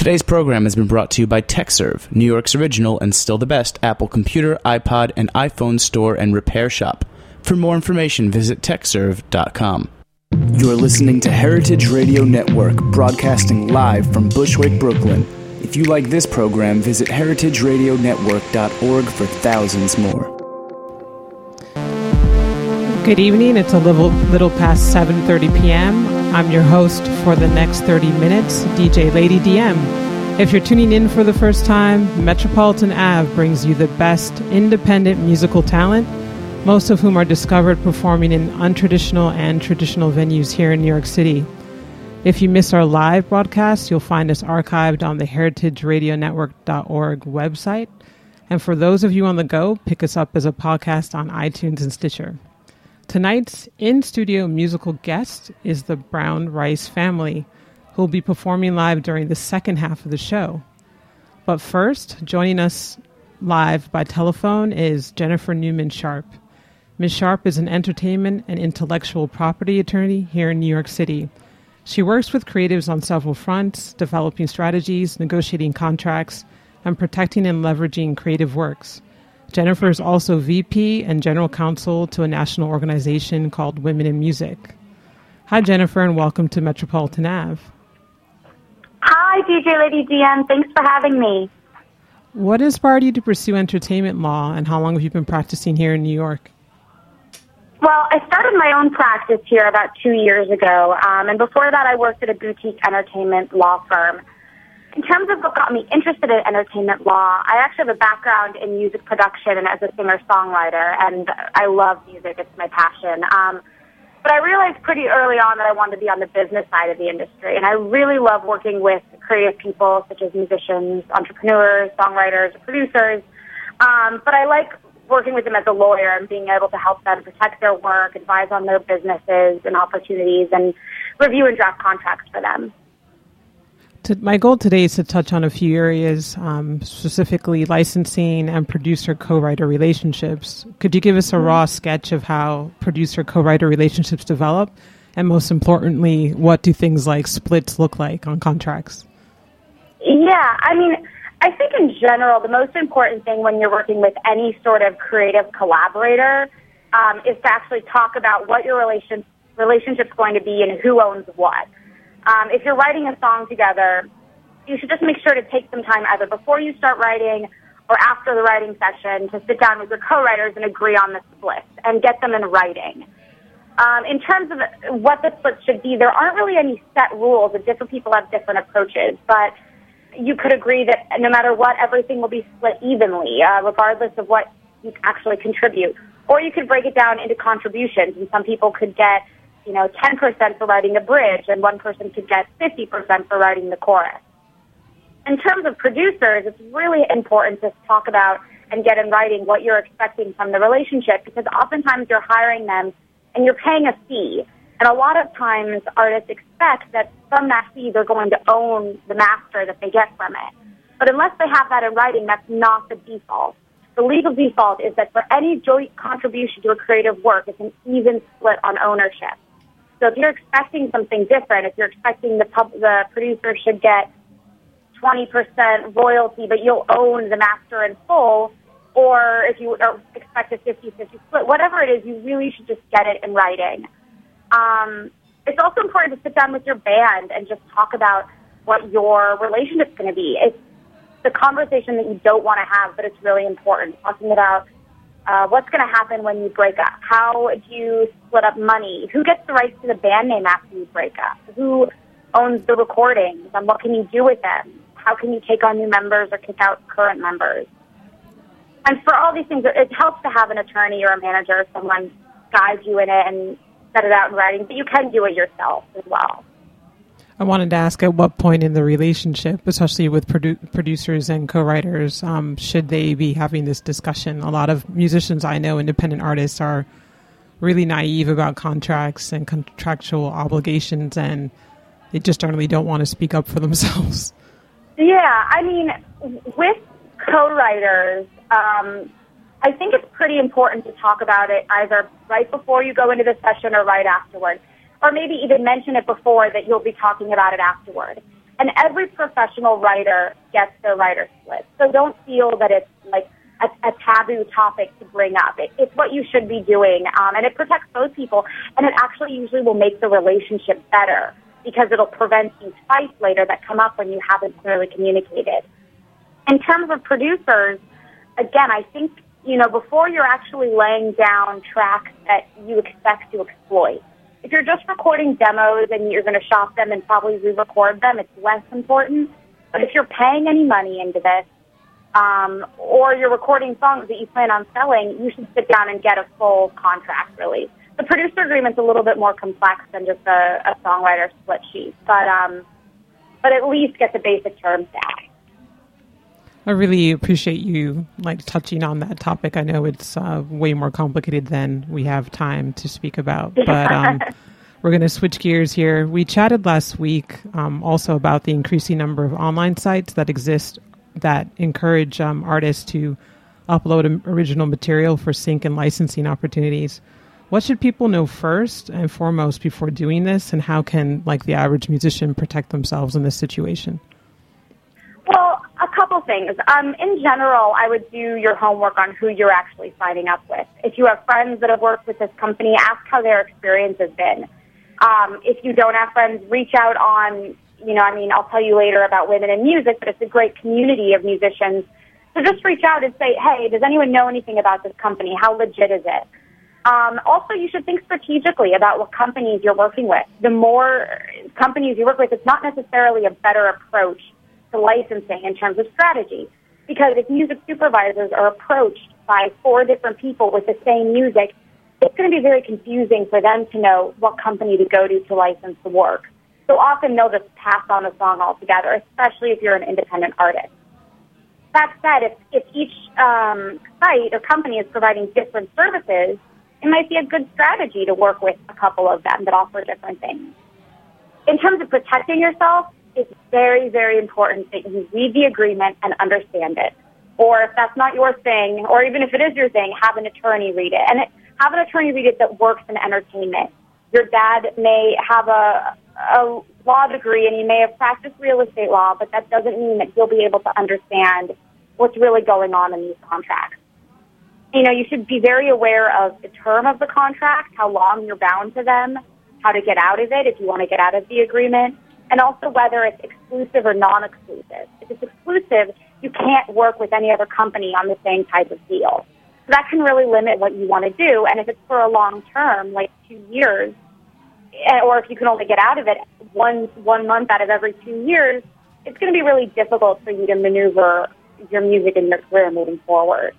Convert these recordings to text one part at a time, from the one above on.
Today's program has been brought to you by TechServe, New York's original and still the best Apple computer, iPod, and iPhone store and repair shop. For more information, visit techserve.com. You're listening to Heritage Radio Network, broadcasting live from Bushwick, Brooklyn. If you like this program, visit heritageradionetwork.org for thousands more. Good evening. It's a little past 7:30 p.m. I'm your host for the next 30 minutes, DJ Lady DM. If you're tuning in for the first time, Metropolitan Ave brings you the best independent musical talent, most of whom are discovered performing in untraditional and traditional venues here in New York City. If you miss our live broadcast, you'll find us archived on the heritageradionetwork.org website. And for those of you on the go, pick us up as a podcast on iTunes and Stitcher. Tonight's in-studio musical guest is the Brown Rice Family, who will be performing live during the second half of the show. But first, joining us live by telephone is Jennifer Newman Sharp. Ms. Sharp is an entertainment and intellectual property attorney here in New York City. She works with creatives on several fronts, developing strategies, negotiating contracts, and protecting and leveraging creative works. Jennifer is also VP and General Counsel to a national organization called Women in Music. Hi, Jennifer, and welcome to Metropolitan Ave. Hi, DJ Lady DM. Thanks for having me. What inspired you to pursue entertainment law, and how long have you been practicing here in New York? Well, I started my own practice here about 2 years ago, and before that I worked at a boutique entertainment law firm. In terms of what got me interested in entertainment law, I actually have a background in music production and as a singer-songwriter, and I love music. It's my passion. But I realized pretty early on that I wanted to be on the business side of the industry, and I really love working with creative people such as musicians, entrepreneurs, songwriters, producers. But I like working with them as a lawyer and being able to help them protect their work, advise on their businesses and opportunities, and review and draft contracts for them. My goal today is to touch on a few areas, specifically licensing and producer-co-writer relationships. Could you give us a raw sketch of how producer-co-writer relationships develop? And most importantly, what do things like splits look like on contracts? Yeah, I think in general, the most important thing when you're working with any sort of creative collaborator is to actually talk about what your relationship's going to be and who owns what. If you're writing a song together, you should just make sure to take some time either before you start writing or after the writing session to sit down with your co-writers and agree on the splits and get them in writing. In terms of what the splits should be, there aren't really any set rules, and different people have different approaches, but you could agree that no matter what, everything will be split evenly, regardless of what you actually contribute. Or you could break it down into contributions, and some people could get 10% for writing a bridge, and one person could get 50% for writing the chorus. In terms of producers, it's really important to talk about and get in writing what you're expecting from the relationship, because oftentimes you're hiring them and you're paying a fee. And a lot of times artists expect that from that fee they're going to own the master that they get from it. But unless they have that in writing, that's not the default. The legal default is that for any joint contribution to a creative work, it's an even split on ownership. So if you're expecting something different, if you're expecting the producer should get 20% royalty, but you'll own the master in full, or if you expect a 50-50 split, whatever it is, you really should just get it in writing. It's also important to sit down with your band and just talk about what your relationship's going to be. It's the conversation that you don't want to have, but it's really important. Talking about what's going to happen when you break up? How do you split up money? Who gets the rights to the band name after you break up? Who owns the recordings? And what can you do with them? How can you take on new members or kick out current members? And for all these things, it helps to have an attorney or a manager or someone guide you in it and set it out in writing, but you can do it yourself as well. I wanted to ask, at what point in the relationship, especially with producers and co-writers, should they be having this discussion? A lot of musicians I know, independent artists, are really naive about contracts and contractual obligations, and they just generally don't want to speak up for themselves. Yeah, with co-writers, I think it's pretty important to talk about it either right before you go into the session or right afterwards. Or maybe even mention it before that you'll be talking about it afterward. And every professional writer gets their writer split. So don't feel that it's like a taboo topic to bring up. It's what you should be doing, and it protects both people, and it actually usually will make the relationship better because it'll prevent these fights later that come up when you haven't clearly communicated. In terms of producers, again, I think, before you're actually laying down tracks that you expect to exploit, if you're just recording demos and you're going to shop them and probably re-record them, it's less important. But if you're paying any money into this, or you're recording songs that you plan on selling, you should sit down and get a full contract, really. The producer agreement's a little bit more complex than just a songwriter split sheet, but at least get the basic terms down. I really appreciate you touching on that topic. I know it's way more complicated than we have time to speak about, but we're going to switch gears here. We chatted last week also about the increasing number of online sites that exist that encourage artists to upload original material for sync and licensing opportunities. What should people know first and foremost before doing this, and how can the average musician protect themselves in this situation? Well, a couple things. In general, I would do your homework on who you're actually signing up with. If you have friends that have worked with this company, ask how their experience has been. If you don't have friends, reach out on, I'll tell you later about Women in Music, but it's a great community of musicians. So just reach out and say, hey, does anyone know anything about this company? How legit is it? Also, you should think strategically about what companies you're working with. The more companies you work with, it's not necessarily a better approach to licensing in terms of strategy. Because if music supervisors are approached by 4 different people with the same music, it's going to be very confusing for them to know what company to go to license the work. So often they'll just pass on a song altogether, especially if you're an independent artist. That said, if each site or company is providing different services, it might be a good strategy to work with a couple of them that offer different things. In terms of protecting yourself, it's very, very important that you read the agreement and understand it. Or if that's not your thing, or even if it is your thing, have an attorney read it. And have an attorney read it that works in entertainment. Your dad may have a law degree and he may have practiced real estate law, but that doesn't mean that he'll be able to understand what's really going on in these contracts. You should be very aware of the term of the contract, how long you're bound to them, how to get out of it if you want to get out of the agreement, and also whether it's exclusive or non-exclusive. If it's exclusive, you can't work with any other company on the same type of deal. So that can really limit what you want to do. And if it's for a long term, like 2 years, or if you can only get out of it one month out of every 2 years, it's going to be really difficult for you to maneuver your music and your career moving forward.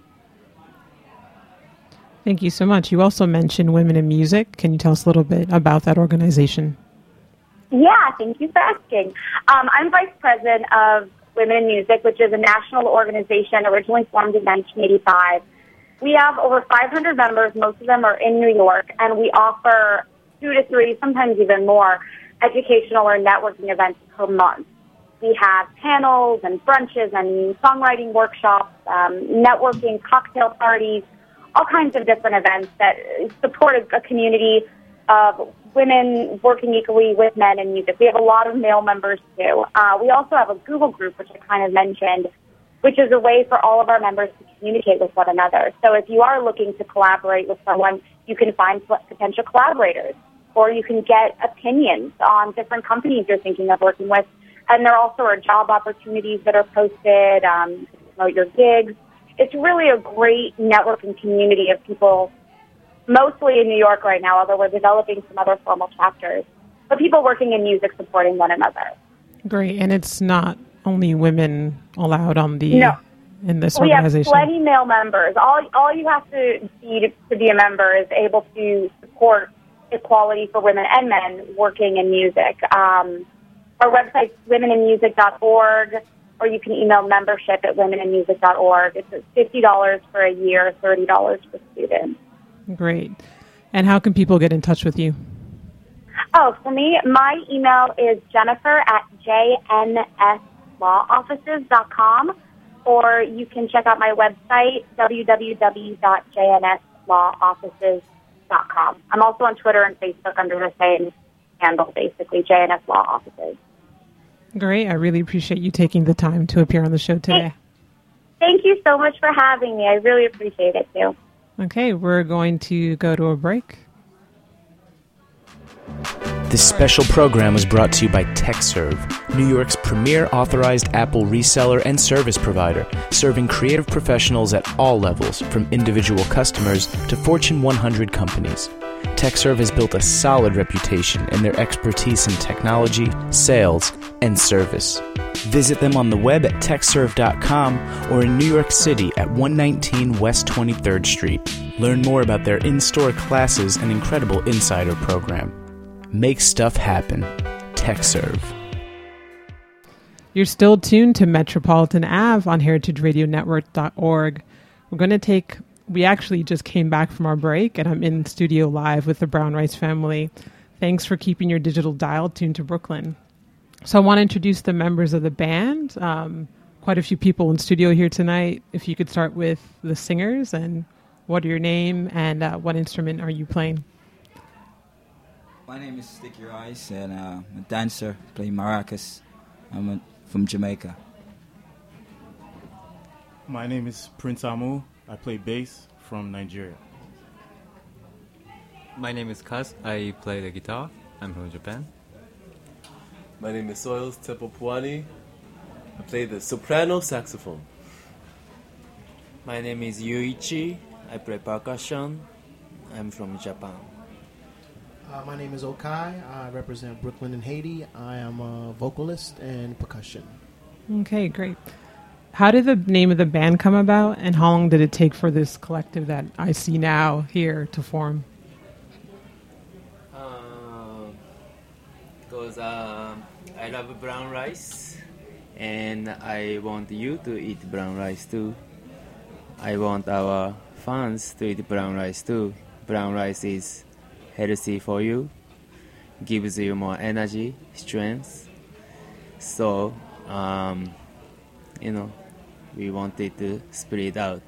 Thank you so much. You also mentioned Women in Music. Can you tell us a little bit about that organization? Yeah, thank you for asking. I'm vice president of Women in Music, which is a national organization originally formed in 1985. We have over 500 members. Most of them are in New York, and we offer 2 to 3, sometimes even more, educational or networking events per month. We have panels and brunches and songwriting workshops, networking, cocktail parties, all kinds of different events that support a community of women working equally with men in music. We have a lot of male members, too. We also have a Google group, which I kind of mentioned, which is a way for all of our members to communicate with one another. So if you are looking to collaborate with someone, you can find potential collaborators, or you can get opinions on different companies you're thinking of working with. And there also are job opportunities that are posted, to promote your gigs. It's really a great networking community of people, mostly in New York right now, although we're developing some other formal chapters, but people working in music supporting one another. Great. And it's not only women allowed on the in this organization? We have plenty male members. All you have to be to be a member is able to support equality for women and men working in music. Our website's womeninmusic.org, or you can email membership at womeninmusic.org. It's $50 for a year, $30 for students. Great. And how can people get in touch with you? Oh, for me, my email is jennifer@jnslawoffices.com, or you can check out my website, www.jnslawoffices.com. I'm also on Twitter and Facebook under the same handle, basically, JNS Law Offices. Great. I really appreciate you taking the time to appear on the show today. Thank you so much for having me. I really appreciate it, too. Okay, we're going to go to a break. This special program was brought to you by TechServe, New York's premier authorized Apple reseller and service provider, serving creative professionals at all levels, from individual customers to Fortune 100 companies. TechServe has built a solid reputation in their expertise in technology, sales, and service. Visit them on the web at techserve.com or in New York City at 119 West 23rd Street. Learn more about their in-store classes and incredible insider program. Make stuff happen. TechServe. You're still tuned to Metropolitan Ave on heritageradionetwork.org. We actually just came back from our break, and I'm in studio live with the Brown Rice family. Thanks for keeping your digital dial tuned to Brooklyn. So I want to introduce the members of the band. Quite a few people in studio here tonight. If you could start with the singers, and what are your name, and what instrument are you playing? My name is Sticky Rice, and I'm a dancer, play maracas. I'm from Jamaica. My name is Prince Amu. I play bass from Nigeria. My name is Kaz. I play the guitar. I'm from Japan. My name is Soils Tepopwani. I play the soprano saxophone. My name is Yuichi. I play percussion. I'm from Japan. My name is Okai. I represent Brooklyn and Haiti. I am a vocalist and percussion. Okay, great. How did the name of the band come about, and how long did it take for this collective that I see now here to form? Because I love brown rice, and I want you to eat brown rice too. I want our fans to eat brown rice too. Brown rice is healthy for you, gives you more energy, strength. So, we wanted to spread out.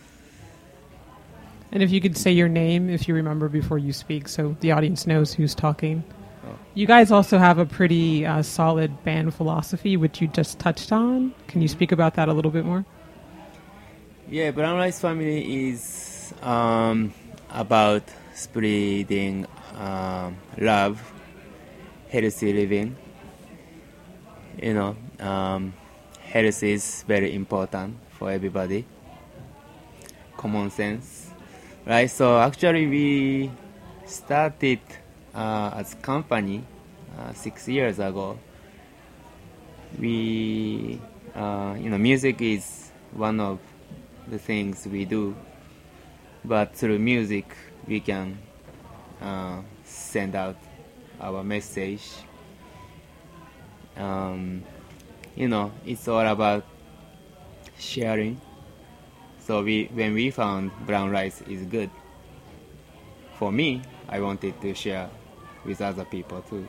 And if you could say your name, if you remember, before you speak, so the audience knows who's talking. Oh. You guys also have a pretty solid band philosophy, which you just touched on. Can you speak about that a little bit more? Yeah, Brown Rice Family is about spreading love, healthy living. Health is very important for everybody. Common sense, right? So actually, we started as a company 6 years ago. We, music is one of the things we do, but through music we can send out our message. It's all about sharing. So when we found brown rice is good, for me, I wanted to share with other people too.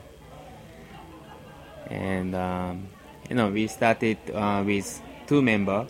And we started with two members,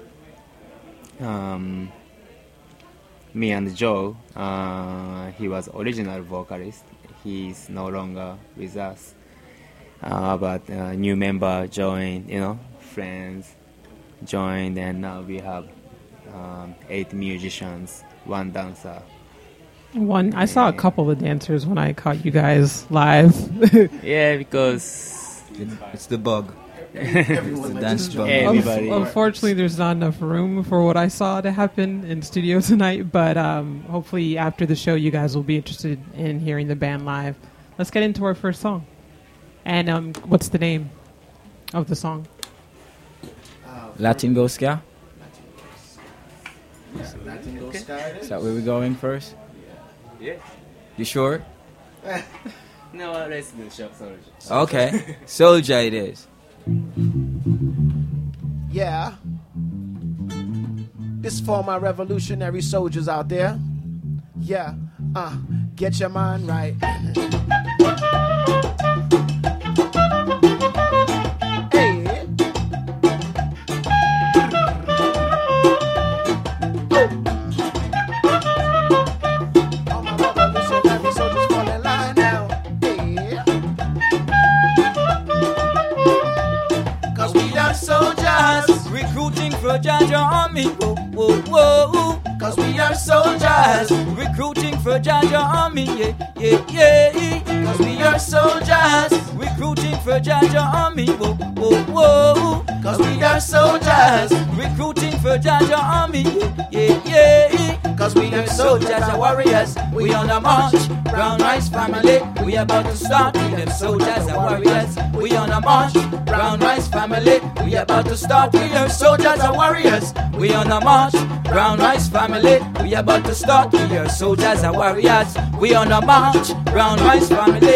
me and Joe. He was original vocalist. He's no longer with us. But a new member joined, friends joined, and now we have 8 musicians, 1 dancer. I saw a couple of dancers when I caught you guys live. Yeah, because it's the bug. It's the dance bug. Everybody. Unfortunately, there's not enough room for what I saw to happen in studio tonight, but hopefully after the show you guys will be interested in hearing the band live. Let's get into our first song. And what's the name of the song? Latin Go Ska? Latin Go Ska. Is that where we're going first? Yeah. You sure? No, let's do Soulja. Okay. Soulja it is. Yeah. This for my revolutionary soldiers out there. Yeah. Get your mind right. for Jaja Army, whoa, whoa, whoa. Cause we are soldiers, recruiting for Jaja Army, yeah, yeah, yeah. Cause we are soldiers, recruiting for Jaja Army, whoa, whoa, whoa. Cause we are soldiers, recruiting for Jaja Army, yeah, yeah, yeah. Cause we are soldiers and warriors, we on a march. Brown Rice family, we about to start with them soldiers and warriors. We on a march. Brown Rice family, we about to start with them soldiers and warriors. We on a march. Brown Rice family, we about to start with your soldiers and warriors. We on a march. Brown Rice family,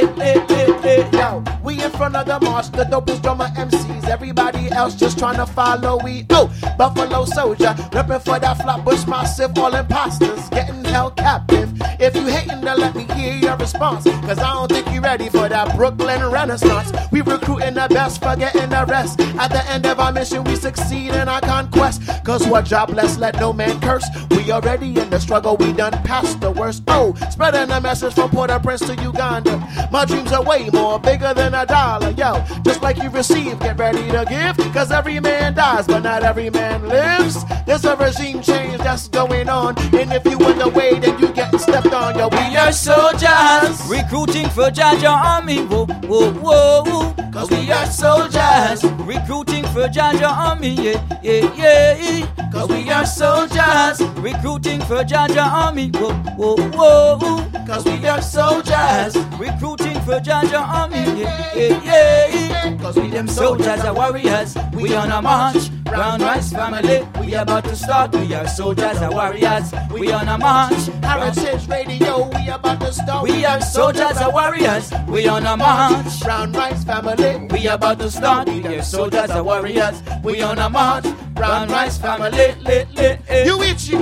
Yo, we in front of the march, the dopest drummer MCs. Everybody else just trying to follow we. Oh, Buffalo Soldier, reppin' for that Flatbush Massive. All imposters getting held captive. If you hatin', then let me hear your response. Cause I don't think you ready for that Brooklyn Renaissance. We recruiting the best, forgetting the rest. At the end of our mission, we succeed in our conquest. Cause we're jobless, let no man curse. We already in the struggle, we done past the worst. Oh, spreading the message from Port-au-Prince to Uganda. My dreams are way more bigger than a dollar. Yo, just like you receive, get ready to give. Cause every man dies, but not every man lives. There's a regime change that's going on. And if you in the way, then you getting stepped on. Yo, we are soldiers, recruiting for Jaja Army, whoa, whoa, whoa. Cause we are soldiers, recruiting for Jaja Army, yeah, yeah, yeah. Cause we are soldiers, recruiting for Jaja Army, whoa, whoa, whoa. Cause we are soldiers, recruiting for Jaja Army, yeah, yeah, yeah. Cause we them soldiers and warriors, we on a march. Brown Rice family, we about to start. We are soldiers and warriors, we on a march. Heritage Radio, we about to start. We are soldiers and warriors, we on a march. Brown Rice family, we about to start. We are soldiers and warriors, we on a march. Brown Rice family, you itchy.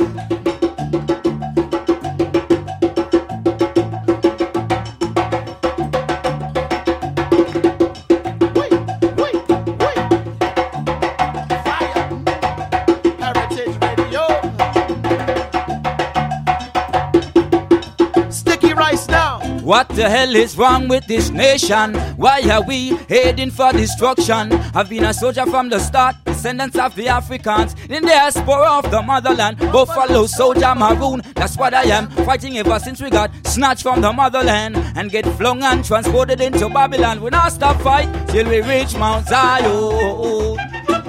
What the hell is wrong with this nation? Why are we heading for destruction? I've been a soldier from the start, descendants of the Africans in the diaspora of the motherland. Buffalo soldier maroon, that's what I am. Fighting ever since we got snatched from the motherland and get flung and transported into Babylon. We not stop fight till we reach Mount Zion. All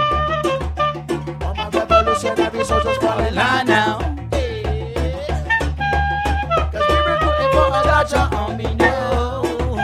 my revolutionary soldiers calling line now. Jaja Army now.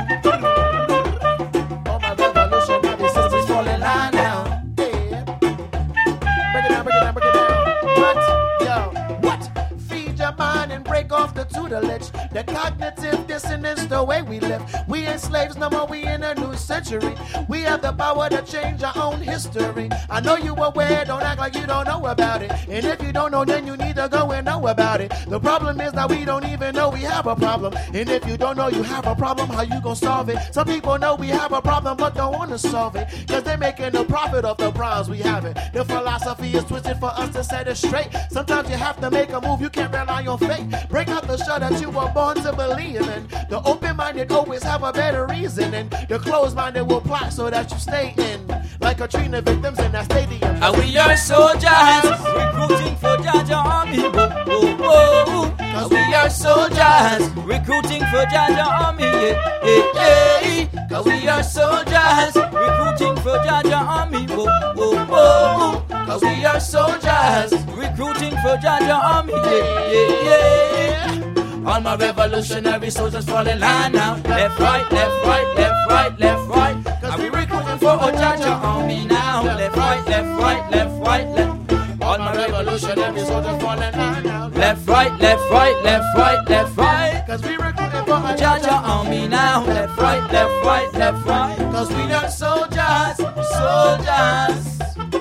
All my revolutionary sisters falling line now. Yeah. Break it down, break it down, break it down. What? Yo, what? Feed your mind and break off the tutelage. The cognitive dissonance, the way we live. We ain't slaves no more, we in a new century. We have the power to change our own history. I know you aware, don't act like you don't know about it. And if you don't know, then you need to go and know about it. The problem is that we don't even know we have a problem. And if you don't know you have a problem, how you gonna solve it? Some people know we have a problem but don't wanna solve it. Cause they're making a profit of the problems we have it. The philosophy is twisted for us to set it straight. Sometimes you have to make a move, you can't rely on fate. Break out the shell that you were born to believe in. The open-minded always have a better reason. And the closed-minded will plot so that you stay in. Like Katrina victims in that stadium. And we are soldiers, recruiting for Jaja Army. Whoa, whoa, whoa. Cause we are soldiers, recruiting for Jaja Army. Yeah, yeah, yeah. Cause we are soldiers, recruiting for Jaja Army. Whoa, whoa, whoa. Cause we are soldiers, recruiting for Jaja Army. Yeah, yeah, yeah. All my revolutionary soldiers fall in line now. Left, right, left, right, left, right, left, right. Cause we recruiting for Jaja Army now. Left, right, left, right, left, right, left. All my revolutionary soldiers fall in line now. Left, right, left, right, left, right, left, right. Cause we recruiting for Jaja Army now. Left, right, left, right, left, right. Cause we are soldiers, soldiers.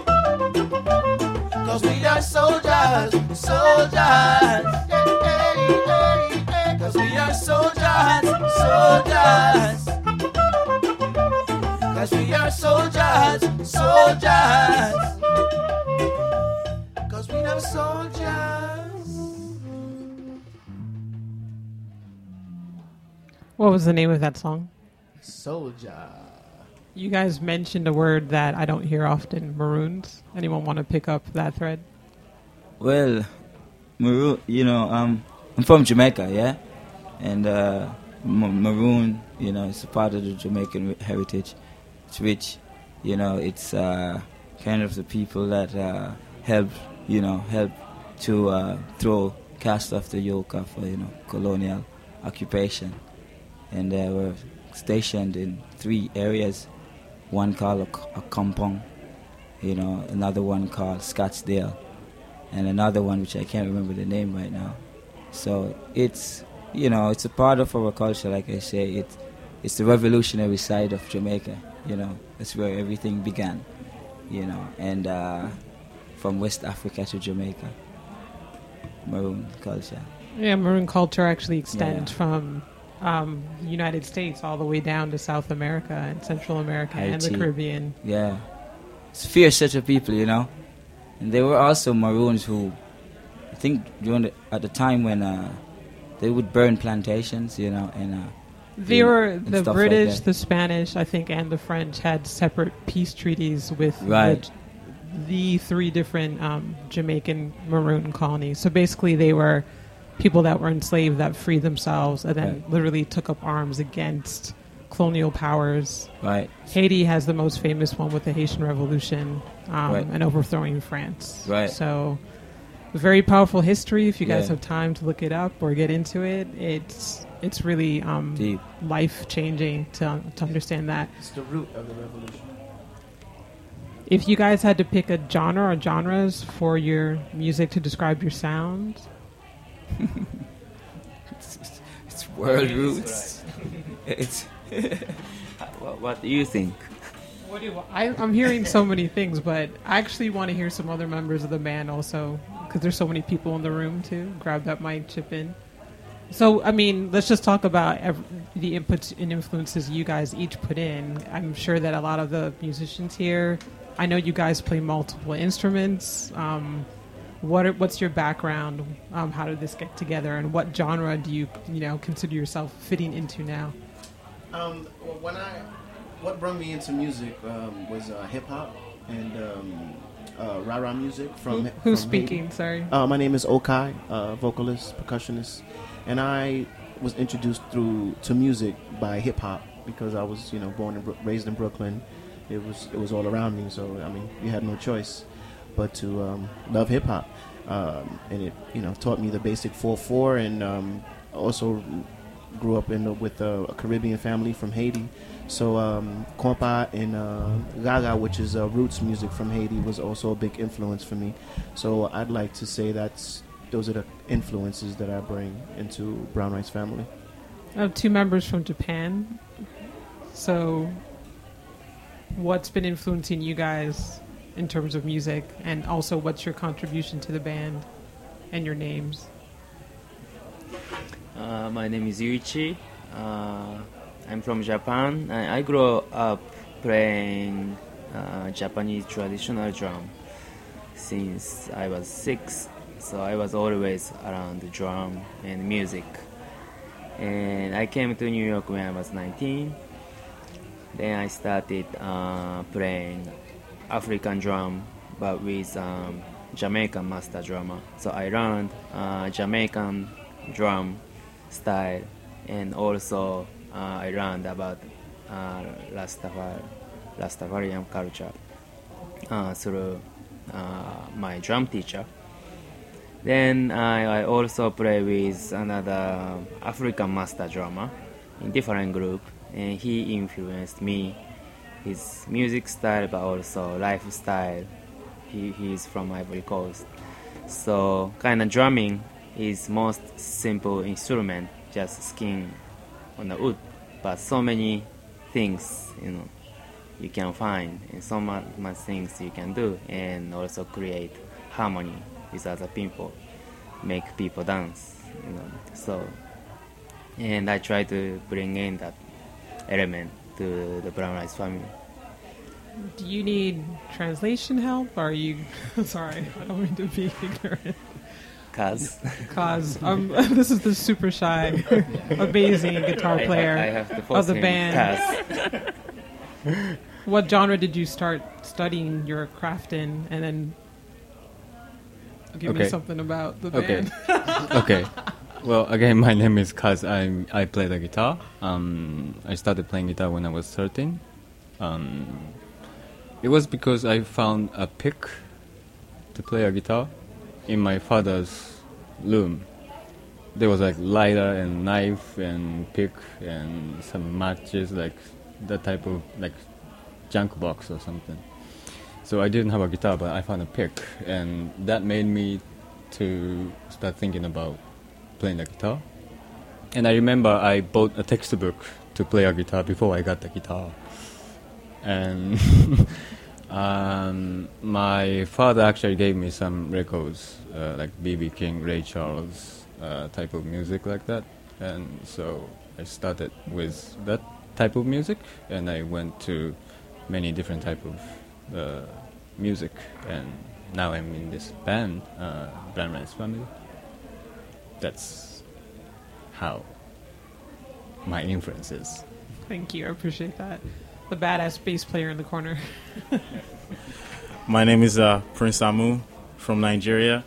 Cause we are soldiers, soldiers. Cause we are soldiers, soldiers. Cause we are soldiers, soldiers. Cause we are soldiers. What was the name of that song? Soldier. You guys mentioned a word that I don't hear often, maroons. Anyone want to pick up that thread? Well, maroon, I'm from Jamaica, yeah? And maroon, it's a part of the Jamaican heritage. It's rich, it's kind of the people that help to cast off the yoke of, colonial occupation. And we're stationed in 3 areas. One called a Kampong, another one called Scottsdale, and another one which I can't remember the name right now. So it's, it's a part of our culture, like I say. It's the revolutionary side of Jamaica, That's where everything began, and from West Africa to Jamaica, maroon culture. Yeah, maroon culture actually extends from United States all the way down to South America and Central America and the Caribbean. Yeah. It's a fierce set of people, And there were also Maroons who, I think at the time when they would burn plantations, and they were and the stuff British, like that. the Spanish, I think, and the French had separate peace treaties with the 3 different Jamaican maroon colonies. So basically they were people that were enslaved that freed themselves and then literally took up arms against colonial powers. Right. Haiti has the most famous one with the Haitian Revolution and overthrowing France. Right. So very powerful history. If you guys have time to look it up or get into it, it's really life-changing to understand that. It's the root of the revolution. If you guys had to pick a genre or genres for your music to describe your sound, it's world roots. It's what do you think? I'm hearing so many things, but I actually want to hear some other members of the band also, because there's so many people in the room too. Grab that mic, chip in. So, let's just talk about the inputs and influences you guys each put in. I'm sure that a lot of the musicians here, I know you guys play multiple instruments. What's your background? How did this get together, and what genre do you consider yourself fitting into now? What brought me into music was hip hop and rah-rah music from. Who's from speaking? Haiti. Sorry. My name is Okai, vocalist, percussionist, and I was introduced to music by hip hop because I was born and raised in Brooklyn. It was all around me, so you had no choice but to love hip hop, and it taught me the basic 4/4, and also grew up with a Caribbean family from Haiti, so compa and gaga, which is roots music from Haiti, was also a big influence for me. So I'd like to say those are the influences that I bring into Brown Rice Family. I have 2 members from Japan. So what's been influencing you guys in terms of music, and also what's your contribution to the band and your names? My name is Yuichi. I'm from Japan. I grew up playing Japanese traditional drum since I was 6. So I was always around the drum and music. And I came to New York when I was 19. Then I started playing African drum, but with Jamaican master drummer. So I learned Jamaican drum style, and also I learned about Rastafarian culture through my drum teacher. Then I also play with another African master drummer in different group, and he influenced me, his music style, but also lifestyle. He is from Ivory Coast. So kind of drumming is most simple instrument, just skin on the wood, but so many things you can find, and so much things you can do, and also create harmony with other people, make people dance, So, and I try to bring in that element to the Brown Rice Family. Do you need translation help? Or are you... Sorry, I don't mean to be ignorant. Cause this is the super shy, amazing guitar player I have to of the band. What genre did you start studying your craft in, and then give me something about the band? Okay. Well, again, my name is Kaz. I play the guitar. I started playing guitar when I was 13. It was because I found a pick to play a guitar in my father's room. There was like lighter and knife and pick and some matches, like that type of like junk box or something. So I didn't have a guitar, but I found a pick, and that made me to start thinking about playing the guitar. And I remember I bought a textbook to play a guitar before I got the guitar. And my father actually gave me some records, like B.B. King, Ray Charles, type of music like that. And so I started with that type of music, and I went to many different type of music, and now I'm in this band, Brown Rice Family. That's how my influence is. Thank you, I appreciate that. The badass bass player in the corner. My name is Prince Amu from Nigeria.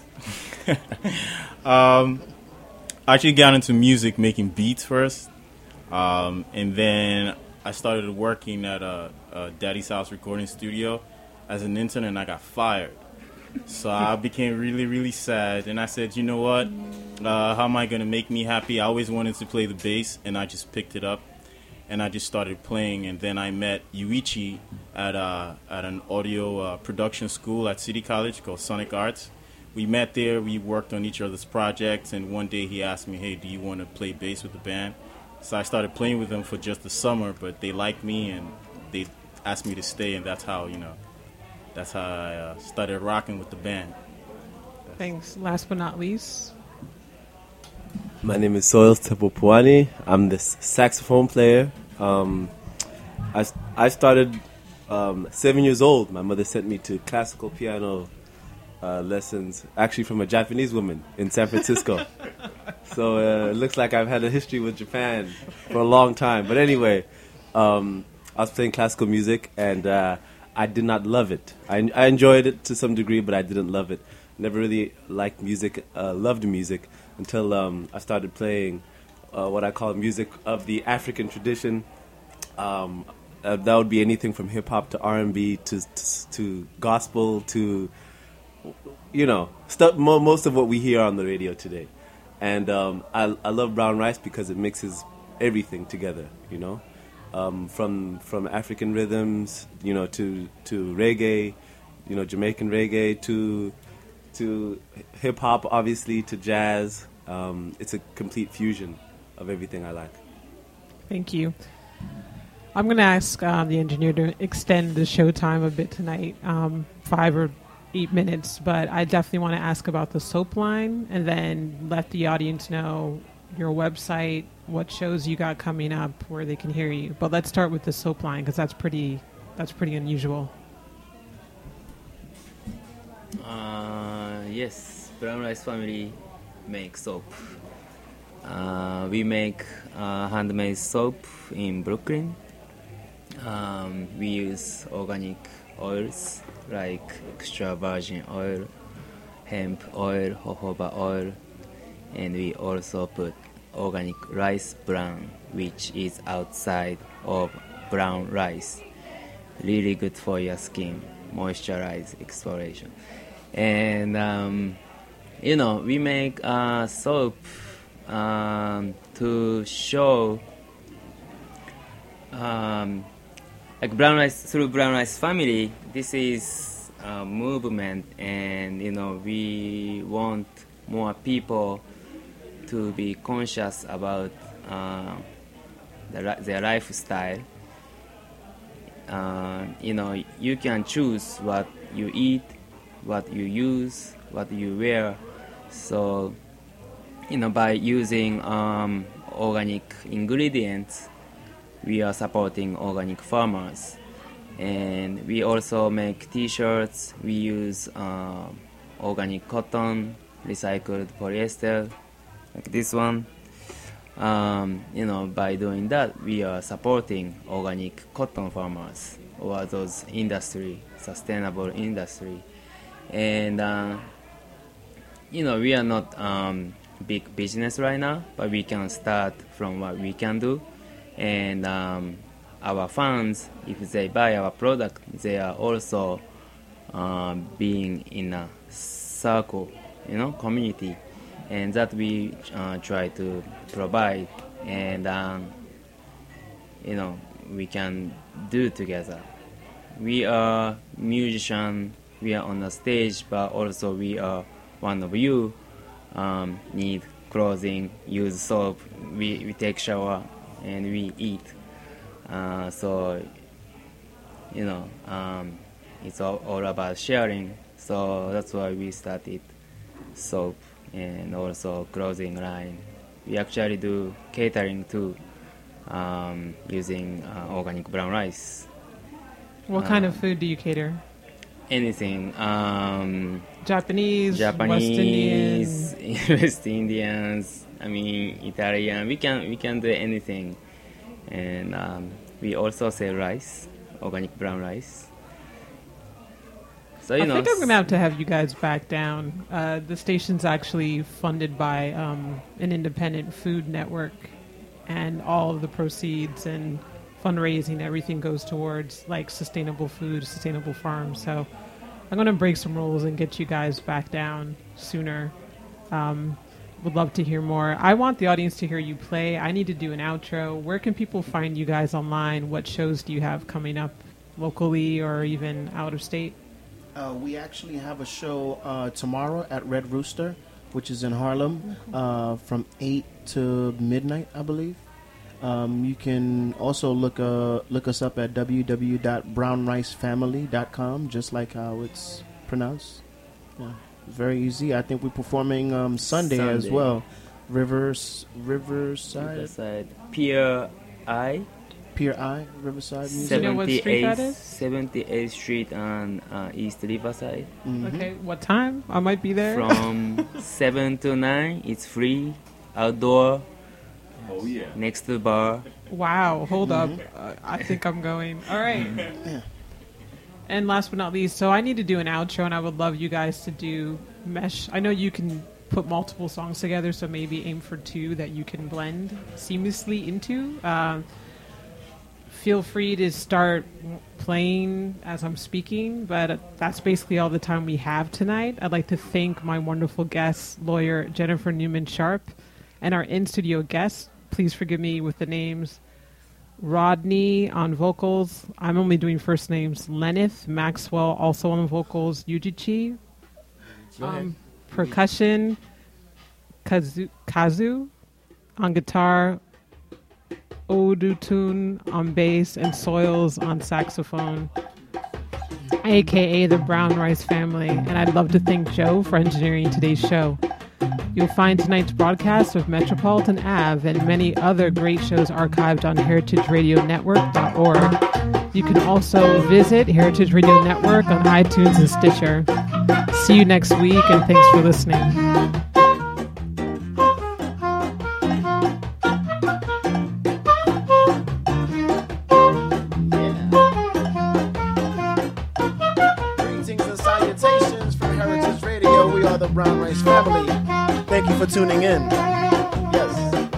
I actually got into music making beats first, and then I started working at Daddy's House recording studio as an intern, and I got fired. So I became really, really sad, and I said, you know what, how am I going to make me happy? I always wanted to play the bass, and I just picked it up, and I just started playing. And then I met Yuichi at an audio production school at City College called Sonic Arts. We met there, we worked on each other's projects, and one day he asked me, hey, do you want to play bass with the band? So I started playing with them for just the summer, but they liked me, and they asked me to stay, and that's how, that's how I started rocking with the band. Thanks. Last but not least. My name is Soils Tepopuani. I'm the saxophone player. I started 7 years old. My mother sent me to classical piano lessons, actually from a Japanese woman in San Francisco. So it looks like I've had a history with Japan for a long time. But anyway, I was playing classical music, and I did not love it. I enjoyed it to some degree, but I didn't love it. Never really liked music, loved music, until I started playing what I call music of the African tradition. That would be anything from hip-hop to R&B to gospel to, stuff, most of what we hear on the radio today. And I love Brown Rice because it mixes everything together, from African rhythms, to reggae, Jamaican reggae, to hip hop, obviously, to jazz. It's a complete fusion of everything I like. Thank you. I'm going to ask the engineer to extend the show time a bit tonight, 5 or 8 minutes, but I definitely want to ask about the soap line, and then let the audience know your website, what shows you got coming up, where they can hear you. But let's start with the soap line, because that's pretty unusual. Yes, Brown Rice Family make soap. We make handmade soap in Brooklyn. We use organic oils like extra virgin oil, hemp oil, jojoba oil, and we also put organic rice bran, which is outside of brown rice. Really good for your skin, moisturize, exfoliation. And we make soap to show like Brown Rice, through Brown Rice Family. This is a movement, and we want more people to be conscious about their lifestyle. You can choose what you eat, what you use, what you wear. So, by using organic ingredients, we are supporting organic farmers. And we also make T-shirts. We use organic cotton, recycled polyester, like this one. By doing that, we are supporting organic cotton farmers or those sustainable industry. And, we are not big business right now, but we can start from what we can do. And our fans, if they buy our product, they are also being in a circle, community. And that we try to provide, and we can do together. We are musicians, we are on the stage, but also we are one of you. Need clothing, use soap, we take shower, and we eat. It's all about sharing. So that's why we started soap and also clothing line. We actually do catering too, using organic brown rice. What kind of food do you cater? Anything. Japanese, West Indians. Italian. We can do anything, and we also sell rice, organic brown rice. So I think I'm gonna have to have you guys back down. The station's actually funded by an independent food network, and all of the proceeds and fundraising, everything goes towards like sustainable food, sustainable farms. So I'm gonna break some rules and get you guys back down sooner. Would love to hear more. I want the audience to hear you play. I need to do an outro. Where can people find you guys online? What shows do you have coming up locally or even out of state? We actually have a show tomorrow at Red Rooster, which is in Harlem, from 8 to midnight, I believe. You can also look us up at www.brownricefamily.com, just like how it's pronounced. Yeah, very easy. I think we're performing Sunday as well. Riverside. Pier I, Riverside Music. Do you know what street that is? 78th Street on East Riverside. Mm-hmm. Okay, what time? I might be there. From 7 to 9, it's free, outdoor. Oh, yeah. Next to the bar. Wow, hold up. I think I'm going. All right. Yeah. And last but not least, so I need to do an outro, and I would love you guys to do mesh. I know you can put multiple songs together, so maybe aim for 2 that you can blend seamlessly into. Feel free to start playing as I'm speaking, but that's basically all the time we have tonight. I'd like to thank my wonderful guest, lawyer Jennifer Newman Sharp, and our in-studio guests. Please forgive me with the names. Rodney on vocals. I'm only doing first names. Lenith Maxwell also on vocals. Yujichi. Percussion. Kazu on guitar. Odutun on bass, and Soils on saxophone, aka the Brown Rice Family. And I'd love to thank Joe for engineering today's show. You'll find tonight's broadcast of Metropolitan Ave and many other great shows archived on heritageradionetwork.org. You can also visit Heritage Radio Network on iTunes and Stitcher. See you next week, and thanks for listening. The Brown Rice Family. Thank you for tuning in. Yes.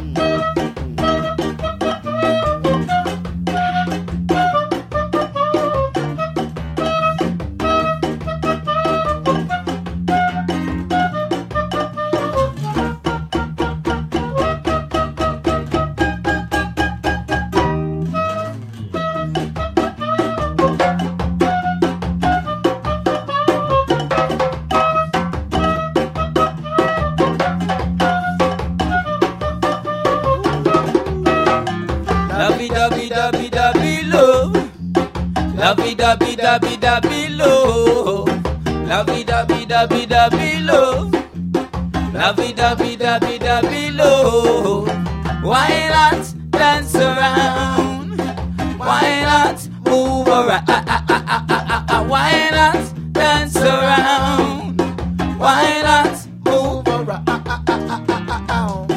Why not dance around? Why not move around? Why not dance around? Why not move around?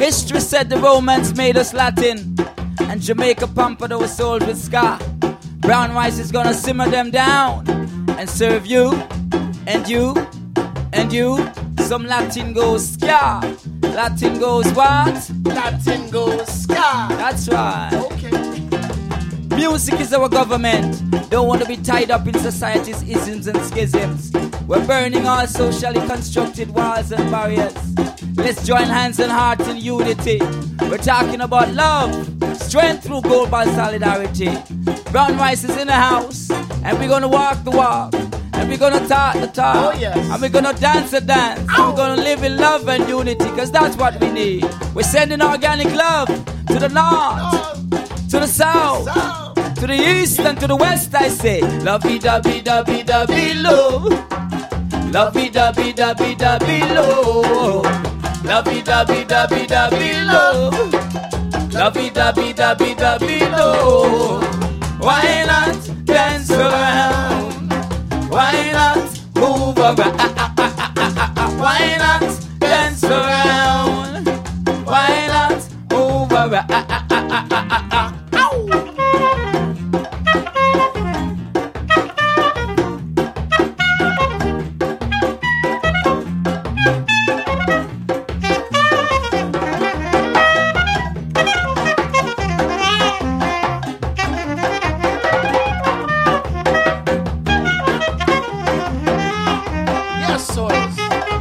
History said the Romans made us Latin, and Jamaica pampered our souls with ska. Brown rice is gonna simmer them down and serve you, and you, and you. Some Latin goes ska. Latin goes what? Latin goes ska. That's right. Okay. Music is our government. Don't want to be tied up in society's isms and schisms. We're burning all socially constructed walls and barriers. Let's join hands and hearts in unity. We're talking about love, strength through global solidarity. Brown rice is in the house, and we're gonna walk the walk, and we're gonna talk the talk, Oh, yes. and we're gonna dance the dance, and we're gonna live in love and unity, cause that's what we need. We're sending organic love to the north, to the south, to the east and to the west, I say. Lovey-dovey-dovey-dovey love. Lovey-dovey-dovey-dovey love. Lovey-dovey-dovey-dovey love. Lovey-dovey-dovey-dovey love. Why not dance around? Why not move around? Why not dance around? Why not move around? Yes, Soils.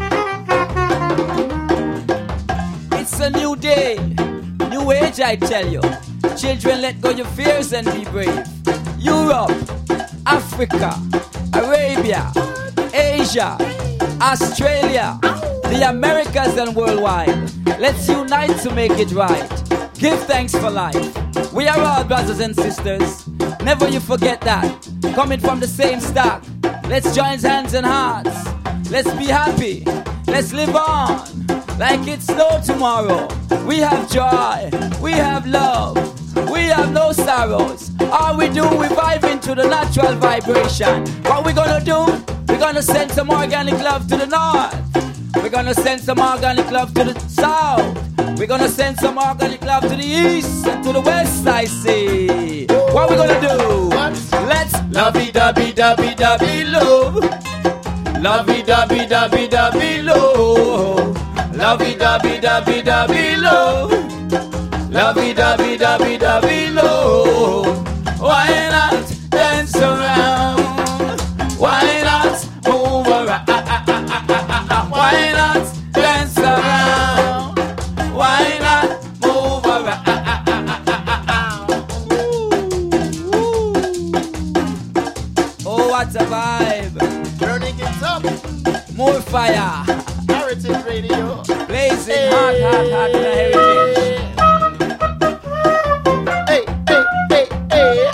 It's a new day, new age, I tell you. Children, let go your fears and be brave. Europe, Africa, Arabia, Asia, Australia, the Americas and worldwide. Let's unite to make it right. Give thanks for life. We are all brothers and sisters. Never you forget that. Coming from the same stock. Let's join hands and hearts. Let's be happy. Let's live on like it's no tomorrow. We have joy. We have love. We have no sorrows. All we do, we vibe into the natural vibration. What we gonna do? We're gonna send some organic love to the north. We're gonna send some organic love to the south. We're gonna send some organic love to the east and to the west, I see. What we gonna do? Let's lovey-dovey-dovey-dovey love. Lovey-dovey-dovey-dovey love. Lovey-dovey-dovey-dovey love. Lovey-dovey-dovey-dovey love. Why not dance around? Why not move around? Why not dance around? Why not move around? Oh, what a vibe. Burning it up. More fire. Heritage Radio. Blazing hot, hot, hot in the heritage. Hey, hey, hey, hey.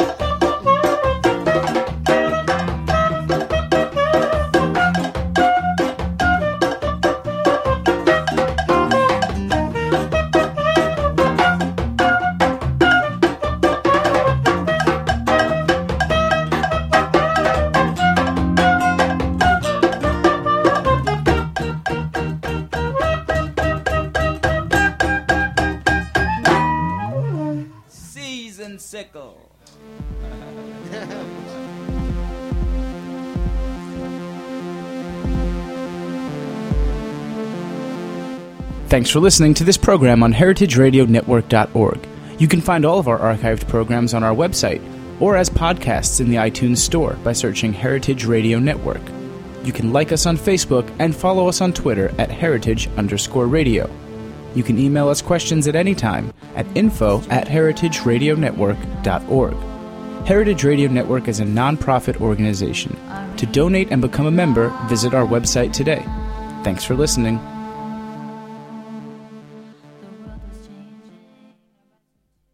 Season sickle. Thanks for listening to this program on heritageradionetwork.org. You can find all of our archived programs on our website or as podcasts in the iTunes Store by searching Heritage Radio Network. You can like us on Facebook and follow us on Twitter at @heritage_radio. You can email us questions at any time at info@heritageradionetwork.org. Heritage Radio Network is a non-profit organization. To donate and become a member, visit our website today. Thanks for listening.